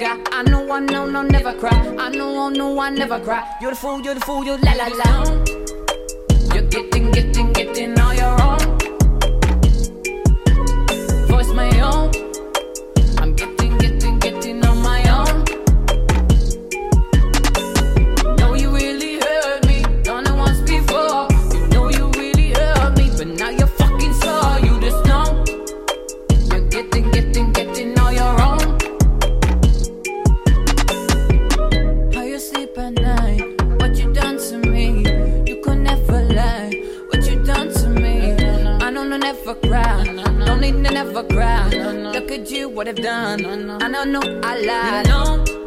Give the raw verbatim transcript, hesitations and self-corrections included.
guy. I know, I know, no, never cry. I know, I know, I never cry. You're the fool, you're the fool, you la la la. You're getting, getting, getting all your own. Voice my own. I'm getting, getting, getting on my own. Know you really hurt me, done it once before. You know you really hurt me, but now you're fucking sore. You just know. You're getting, getting, getting all your own. How you sleep at night? What you done to me? You could never lie. What you done to me? I know, no, never cry. Don't need to never cry. Look at you, what I've done. I know, no, I lied.